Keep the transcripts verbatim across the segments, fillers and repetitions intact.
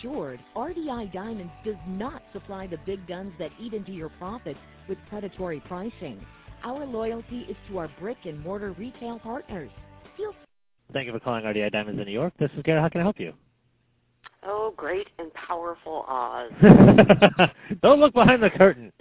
assured, R D I Diamonds does not supply the big guns that eat into your profits with predatory pricing. Our loyalty is to our brick-and-mortar retail partners. Feel Thank you for calling R D I Diamonds in New York. This is Garrett. How can I help you? Oh, great and powerful Oz. Don't look behind the curtain.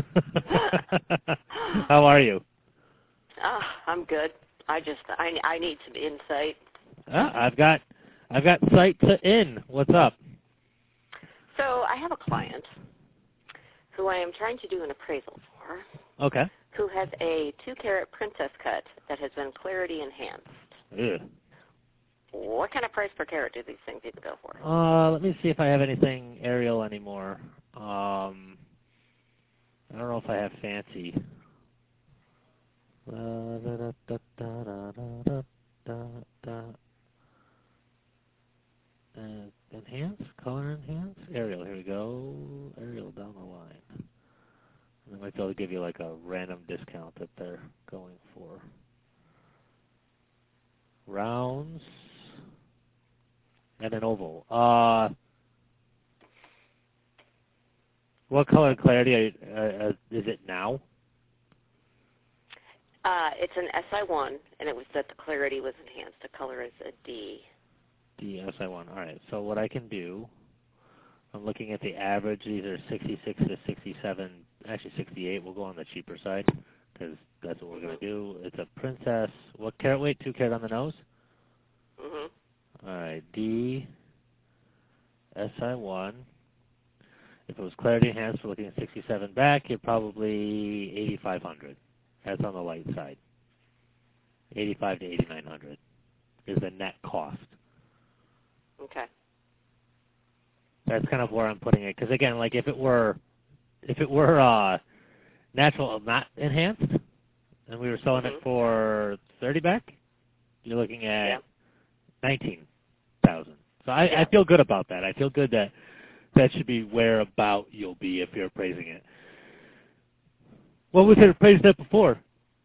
How are you? Ah, I'm good. I just, I, I need some insight. Uh, I've got, I've got sight to in. What's up? So I have a client who I am trying to do an appraisal for. Okay. Who has a two-carat princess cut that has been clarity enhanced. Ugh. What kind of price per carat do these things even go for? Uh, let me see if I have anything aerial anymore. Um, I don't know if I have fancy. Uh, da, da, da, da, da, da, da, da. Uh, enhance, color enhance, aerial. Here we go. Aerial down the line. And I might be able to give you like a random discount that they're going for. Rounds and an oval. Uh, what color and clarity are you, uh, uh, is it now? Uh, it's an S I one, and it was that the clarity was enhanced. The color is a D. D S I one. All right. So what I can do, I'm looking at the average. These are sixty-six to sixty-seven. Actually, sixty-eight. We'll go on the cheaper side because that's what we're going to do. It's a princess. What carat weight? Two carat on the nose? Mm-hmm. All right. D S I one. If it was clarity enhanced, we're looking at sixty-seven back. You're probably eighty-five hundred. That's on the light side. eighty-five to eighty-nine hundred is the net cost. Okay. That's kind of where I'm putting it. Because again, like if it were, if it were uh, natural, not enhanced, and we were selling mm-hmm. it for thirty back, you're looking at yeah. nineteen thousand. So I, yeah. I feel good about that. I feel good that that should be where about you'll be if you're appraising it. What was it appraised at before?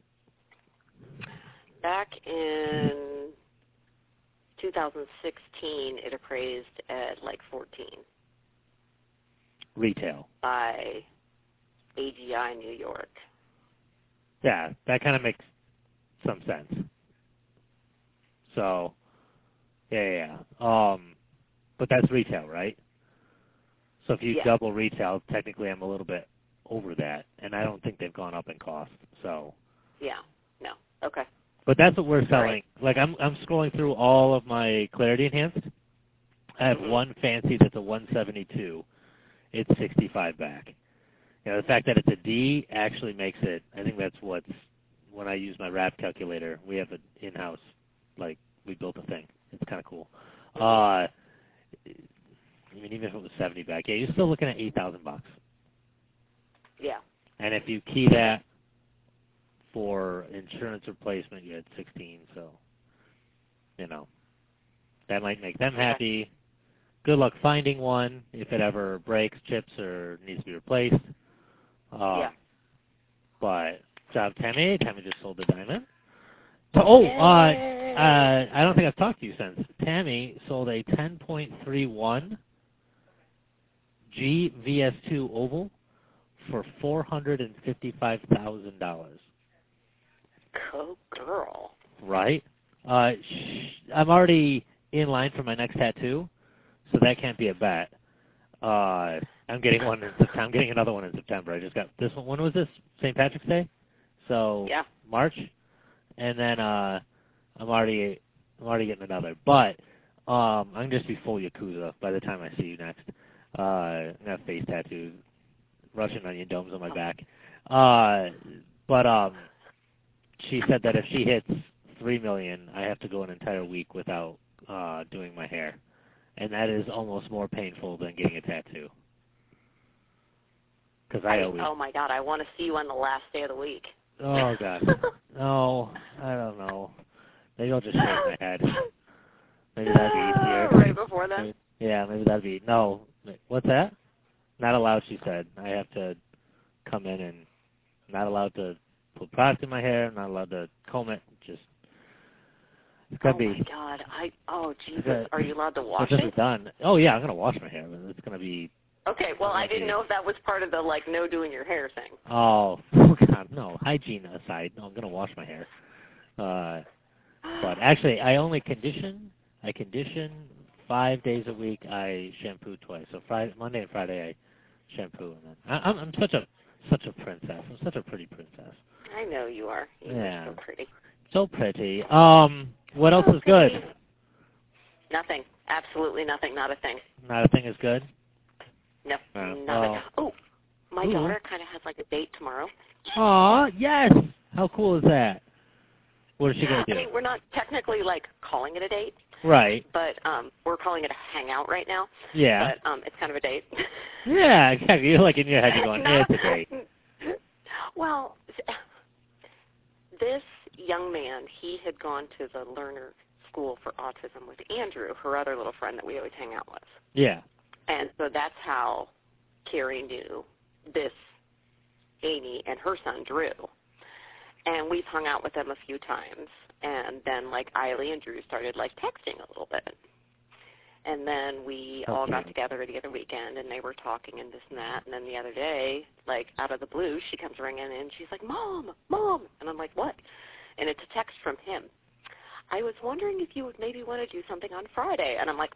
Back in two thousand sixteen, it appraised at like fourteen. Retail. By A G I New York. Yeah, that kind of makes some sense. So, yeah, yeah, yeah. Um, but that's retail, right? So if you yeah. double retail, technically I'm a little bit over that, and I don't think they've gone up in cost. So. Yeah. No. Okay. But that's what we're selling. Right. Like I'm, I'm scrolling through all of my clarity enhanced. I have mm-hmm. one fancy that's a one seventy-two. It's sixty-five back. You know, the fact that it's a D actually makes it. I think that's what's when I use my R A P calculator. We have an in-house, like we built a thing. It's kind of cool. Mm-hmm. Uh, I mean, even if it was seventy back, yeah, you're still looking at eight thousand bucks. Yeah. And if you key that for insurance replacement, you had sixteen. So, you know, that might make them happy. Good luck finding one if it ever breaks, chips, or needs to be replaced. Um, yeah. But job Tammy. Tammy just sold the diamond. So, oh, uh, uh, I don't think I've talked to you since. Tammy sold a ten point three one G V S two oval for four hundred fifty-five thousand dollars. Go girl. Right? Uh, sh- I'm already in line for my next tattoo, so that can't be a bet. Uh, I'm getting one in September. I'm getting another one in September. I just got this one. When was this? Saint Patrick's Day? So yeah. March, and then uh, I'm already I'm already getting another. But um, I'm just be full Yakuza by the time I see you next. Uh, I'm gonna have face tattoos, Russian onion domes on my back. Uh, but um, she said that if she hits three million, I have to go an entire week without uh, doing my hair, and that is almost more painful than getting a tattoo. Because I, I always. Oh my God! I want to see you on the last day of the week. Oh God. No, I don't know. Maybe I'll just shave my head. Maybe that'd be easier. Right before then. Yeah, maybe that'd be no. What's that? Not allowed. She said I have to come in and not allowed to put product in my hair. Not allowed to comb it. Just It's gonna oh be. my God! I oh Jesus! Gonna, Are you allowed to wash this it? is done. Oh yeah, I'm gonna wash my hair. It's gonna be. Okay. Well, I didn't know if that was part of the like no doing your hair thing. Oh, oh God, no. Hygiene aside, no, I'm gonna wash my hair. Uh, but actually, I only condition. I condition five days a week. I shampoo twice. So Friday, Monday and Friday, I shampoo, and then I, I'm, I'm such a such a princess. I'm such a pretty princess. I know you are. You Yeah. are so pretty. So pretty. Um, what else Oh, is good? pretty. Nothing. Absolutely nothing. Not a thing. Not a thing is good. No. Uh, Nothing. well, Oh, my ooh. daughter kind of has like a date tomorrow. Aw, yes. How cool is that? What is she gonna do? I mean, we're not technically like calling it a date. Right. But um, we're calling it a hangout right now. Yeah. But um, it's kind of a date. Yeah, exactly. You're like in your head, you're going, yeah, it's a date. Well, this young man, he had gone to the Learner School for Autism with Andrew, her other little friend that we always hang out with. Yeah. And so that's how Carrie knew this Amy and her son, Drew. And we've hung out with them a few times. And then, like, Eiley and Drew started, like, texting a little bit. And then we okay. all got together the other weekend, and they were talking and this and that. And then the other day, like, out of the blue, she comes ringing, and she's like, Mom, Mom. And I'm like, what? And it's a text from him. I was wondering if you would maybe want to do something on Friday. And I'm like,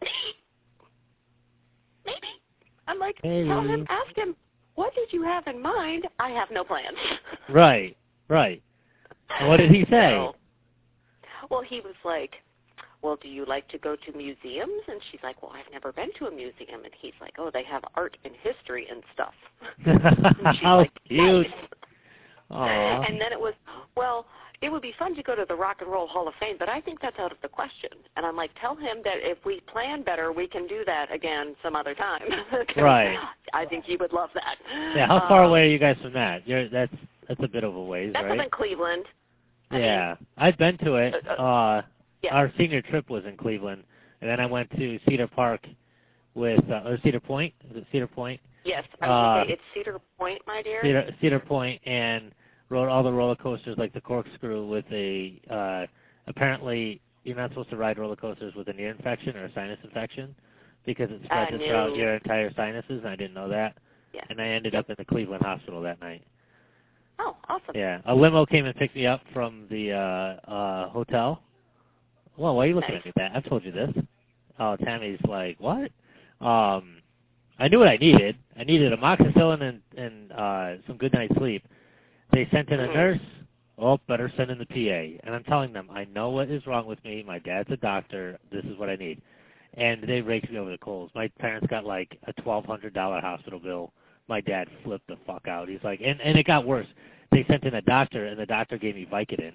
maybe. I'm like, maybe. Tell him, ask him, what did you have in mind? I have no plans. Right, right. And what did he say? So, well, he was like, well, do you like to go to museums? And she's like, well, I've never been to a museum. And he's like, oh, they have art and history and stuff. And she's How like, cute. nice. Aww. And then it was, well, it would be fun to go to the Rock and Roll Hall of Fame, but I think that's out of the question. And I'm like, tell him that if we plan better, we can do that again some other time. Right. I think he would love that. Yeah, how far um, away are you guys from that? You're, that's that's a bit of a ways, that's right? up in Cleveland. I yeah. mean, I've been to it. Uh, Uh, yeah. Our senior trip was in Cleveland, and then I went to Cedar Park with, uh, or Cedar Point? Is it Cedar Point? Yes, I Uh, would say it's Cedar Point, my dear. Cedar, Cedar Point, and rode all the roller coasters like the corkscrew with a, uh, apparently you're not supposed to ride roller coasters with an ear infection or a sinus infection because it spreads I throughout knew. your entire sinuses, and I didn't know that. Yeah. And I ended up in the Cleveland hospital that night. Oh, awesome. Yeah, a limo came and picked me up from the uh, uh, hotel. Well, why are you looking Nice. at me that? I've told you this. Oh, Tammy's like, what? Um, I knew what I needed. I needed amoxicillin and, and uh, some good night's sleep. They sent in a Mhm. nurse. Oh, better send in the P A. And I'm telling them, I know what is wrong with me. My dad's a doctor. This is what I need. And they raked me over the coals. My parents got like a twelve hundred dollars hospital bill. My dad flipped the fuck out. He's like, and, and it got worse. They sent in a doctor, and the doctor gave me Vicodin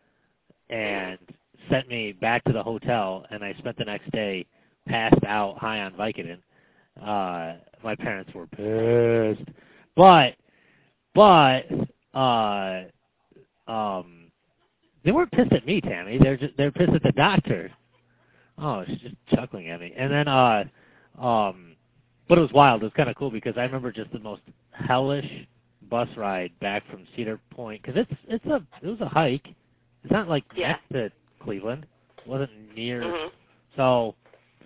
and sent me back to the hotel, and I spent the next day passed out high on Vicodin. Uh, my parents were pissed. But, but, uh, um, they weren't pissed at me, Tammy. They're just, they're pissed at the doctor. Oh, she's just chuckling at me. And then, uh, um, but it was wild. It was kind of cool because I remember just the most hellish bus ride back from Cedar Point because it's it's a it was a hike. It's not like Yeah. next to Cleveland. It wasn't near. Mhm. So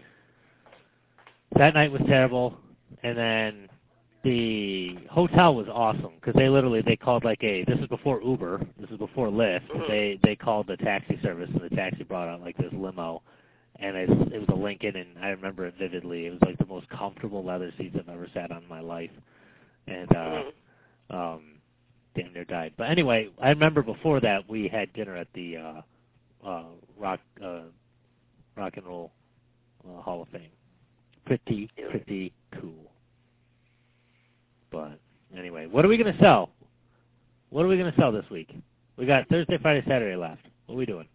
that night was terrible, and then the hotel was awesome because they literally they called like a this is before Uber, this is before Lyft. Mhm. They they called the taxi service and the taxi brought out like this limo. And it, it was a Lincoln, and I remember it vividly. It was like the most comfortable leather seats I've ever sat on in my life. And uh, Mhm. um, damn near died. But anyway, I remember before that we had dinner at the uh, uh, Rock uh, Rock and Roll uh, Hall of Fame. Pretty, pretty cool. But anyway, what are we going to sell? What are we going to sell this week? We got Thursday, Friday, Saturday left. What are we doing?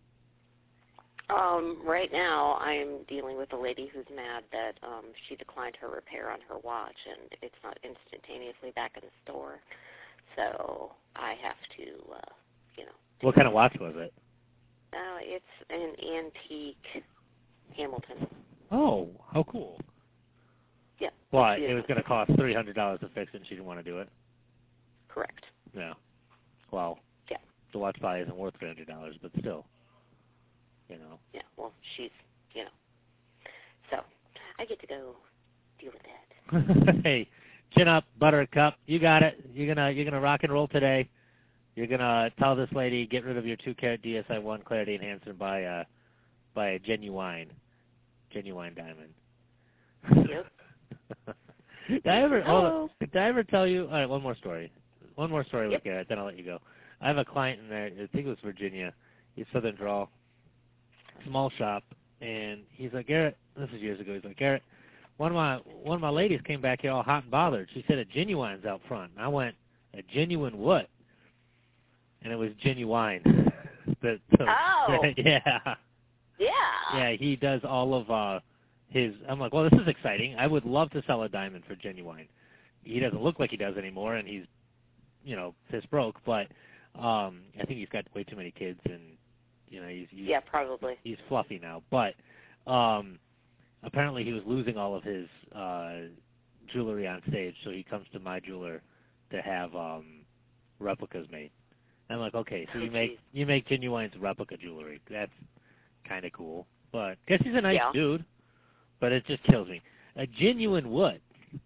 Um, right now, I'm dealing with a lady who's mad that um, she declined her repair on her watch, and it's not instantaneously back in the store. So I have to, uh, you know. What kind of watch was it? Uh, it's an antique Hamilton. Oh, how cool. Yeah. Well, she it was is. going to cost three hundred dollars to fix it, and she didn't want to do it? Correct. Yeah. Well, Yeah. the watch probably isn't worth three hundred dollars, but still. you know. Yeah, well, she's, you know. So I get to go deal with that. Hey, chin up, Buttercup. You got it. You're gonna you're gonna rock and roll today. You're gonna tell this lady get rid of your two carat D S I one clarity enhancer by uh by a genuine genuine diamond. Yep. Did I ever hold Hello. on, did I ever tell you? All right, one more story. One more story Yep. with Garrett, then I'll let you go. I have a client in there. I think it was Virginia. He's Southern Drawl, small shop, and he's like, Garrett. This is years ago. He's like, Garrett. One of my one of my ladies came back here all hot and bothered. She said a genuine's out front. And I went, a genuine what? And it was genuine. the, the, Oh. yeah. Yeah. Yeah, he does all of uh, his. I'm like, well, this is exciting. I would love to sell a diamond for genuine. He doesn't look like he does anymore, and he's, you know, piss broke. But um, I think he's got way too many kids, and you know, he's, he's Yeah, probably. he's fluffy now. But um, apparently, he was losing all of his uh, jewelry on stage, so he comes to my jeweler to have um, replicas made. I'm like, okay, so you Oh, make geez. you make genuine's replica jewelry. That's kind of cool. But guess he's a nice Yeah. dude. But it just kills me. A genuine wood.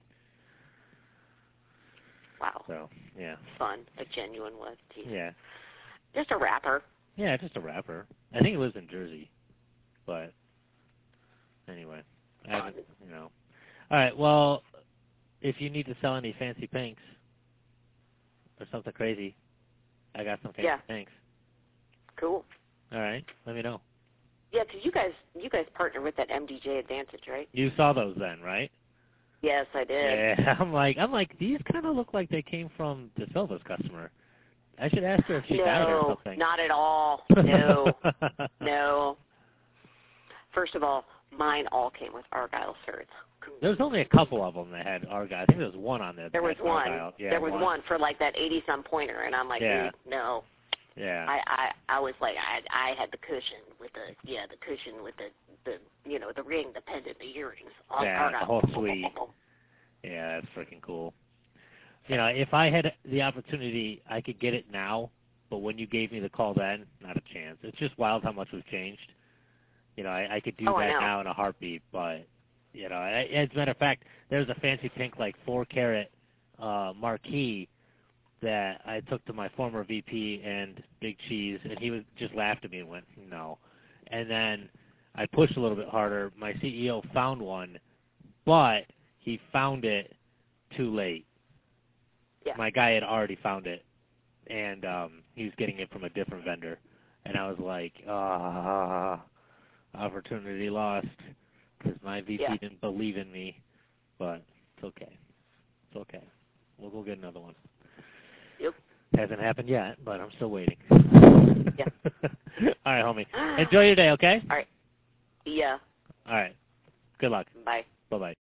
Wow. So yeah, Fun. A genuine one. Geez. yeah, Just a wrapper. yeah. Just a rapper. I think he lives in Jersey. But anyway, I haven't, you know. All right. Well, if you need to sell any fancy pinks or something crazy, I got some fancy Yeah. pinks. Cool. All right. Let me know. Yeah, 'cause you guys you guys partner with that M D J Advantage, right? You saw those then, right? Yes, I did. Yeah. I'm like, I'm like, these kind of look like they came from De Silva's customer. I should ask her if she died or No, something. not at all. No, no. First of all, mine all came with Argyle certs. There was only a couple of them that had Argyle. I think there was one on there. that There was had one. Argyle. Yeah, there was one. for like that eighty-some pointer, and I'm like, Yeah. "Dude, no. Yeah. I, I I was like, I I had the cushion with the yeah the cushion with the the you know the ring, the pendant, the earrings. All Yeah, Argyle. the whole suite. Yeah, that's freaking cool. You know, if I had the opportunity, I could get it now. But when you gave me the call then, not a chance. It's just wild how much we've changed. You know, I, I could do Oh, I that know. now in a heartbeat. But you know, I, as a matter of fact, there's a fancy pink like four carat uh, marquee that I took to my former V P and Big Cheese, and he was just laughed at me and went, no. And then I pushed a little bit harder. My C E O found one, but he found it too late. Yeah. My guy had already found it, and um, he was getting it from a different vendor. And I was like, ah, opportunity lost, because my V P Yeah. didn't believe in me. But it's okay. It's okay. We'll go get another one. Yep. Hasn't happened yet, but I'm still waiting. Yeah. All right, homie. Enjoy your day, okay? All right. Yeah. All right. Good luck. Bye. Bye-bye.